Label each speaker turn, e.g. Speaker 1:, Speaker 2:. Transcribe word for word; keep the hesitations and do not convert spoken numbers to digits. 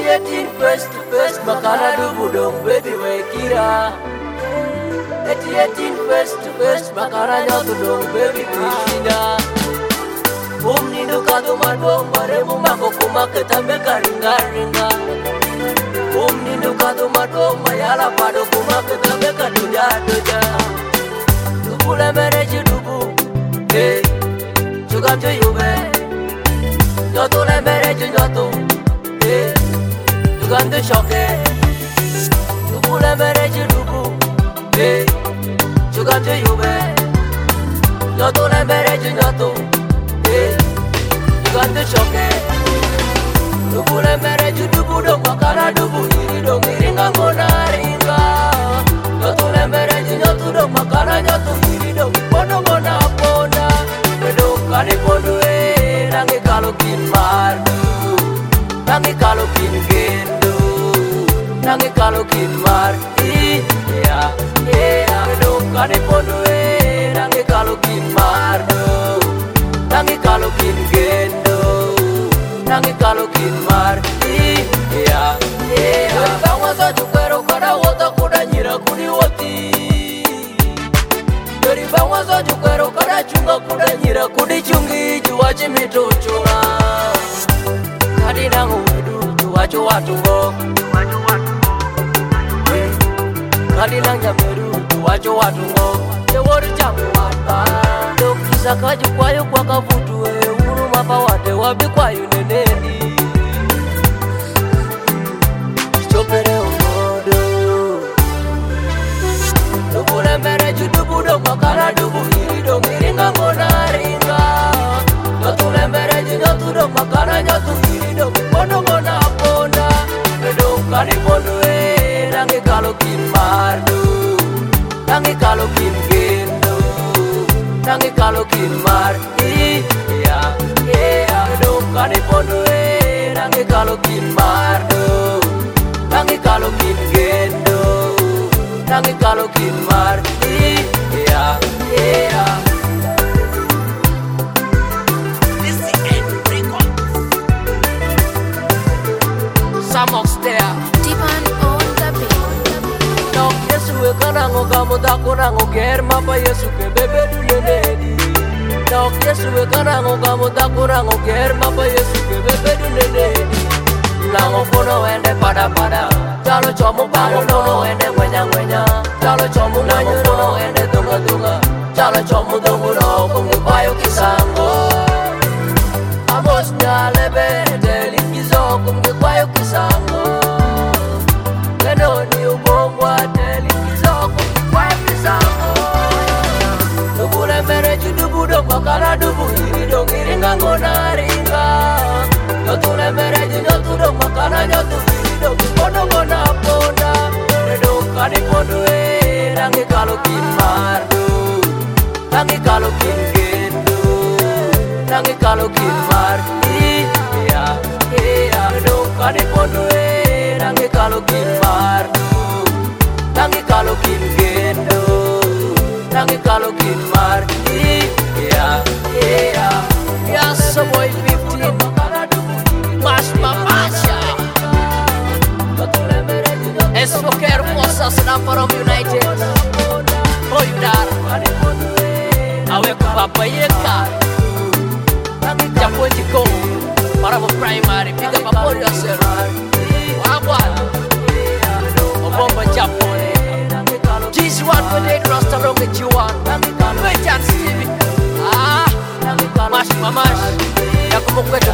Speaker 1: Etiatin face to face makana dubu dong baby wekira. Etiatin face to face makana nyotu dong baby Krishna. Umni nukado madong maremu mako kumake tambe karinga ringa. Umni nukado madong mayala pado kumake tambe kadoja doja. Dubu le mereji dubu, hey, juga tu yube. Nyotu le mereji nyotu, hey, juga tu shoke. Dubu le mereji dubu, hey, juga tu yube. Nyotu le mereji nyotu, hey, juga tu shoke. Dubu le mereji dubu dong makana dubu iri dong iri ngangona ringa. Nyotu le mereji nyotu dong makana nyotu iri dong pono ngona pona. Pedong kani pono e nangi kalau kin mardu, nangi kalau kin gendo, nangi kalau kin mardi, ya ya. Pedong kani pono e nangi kalau kin mardu, nangi kalau kin gendo, nangi kalau kin mardi, ya ya. Kawan saja kero kada wota kuda nyira kuni woti. Dari bawah saja kero kada chunga kuda nyira kudi chungi jua chimito chunga. Kadi nangu edu jua jua tungo. Kadi nang jameru jua jua tungo. Jawar jamu apa? Dok kisah kaju kwayo kwa kavutu e uru mapa wate wabi kwayo neneni. Chopere umodo. Dubu le mereju dubu dong makana dubu iri dong iri ngangona ringa. Nyotu le mereju nyotu dong makana nyotu iri dong pono ngona pona. Pedong kani pono e nangi kalau kin mardu, nangi kalau kin gendo, nangi kalau kin mardi, ya ya. Pedong kani pono e nangi kalau kin mardu, nangi kalau kin gendo, nangi kalau kin mardi, ya ya. Samox there.
Speaker 2: Divan on the beat.
Speaker 1: Nok Yesu e kanango kamo dako nango ger mapa Yesu ke bebe du nenedi. Nok Yesu e kanango kamo dako nango ger mapa Yesu ke bebe du nenedi. Nango kono ende pada pada. Jalo chomo bango kono ende wenya wenya. Jalo chomo nango kono ende dunga dunga. Jalo chomo dungu no kungi kwayo kisango. Amos nyalebe deli kizo kungi kwayo kisango. Leno ni ubongwa deli kizo kungi kwayo kisango. Dubu le mereju dubu dong makana dubu iri dong iri ngangona ringa. Nyotu le mereju nyotu dong makana nyotu iri dong pono ngona pona. Pedong kani pono e nangi kalau kin mardu, nangi kalau kin gendo, nangi kalau kin mardi, ya ya. Pedong kani pono e nangi kalau kin mardu, nangi kalau kin gendo, nangi kalau kin mardi, ya ya. Ya seboy fifteen, mas mamasya. Espoker Forces Namparom United. Oh yudar, awe kupapa yeka. Japo jiko, para primary, pick up a body yourself. Wagwan, Obomba Japan. This one for the rasta rock at you one. Wait and see. Ah, mash mamash. Yakumo